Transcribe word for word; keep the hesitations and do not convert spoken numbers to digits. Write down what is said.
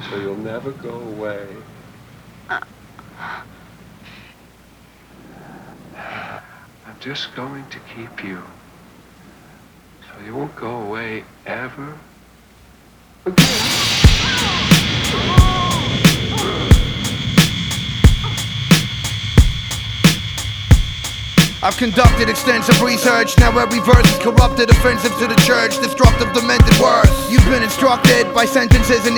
so you'll never go away. Uh. I'm just going to keep you, so you won't go away ever again. I've conducted extensive research. Now every verse is corrupted, offensive to the church, destructive, demented words. You've been instructed by sentences and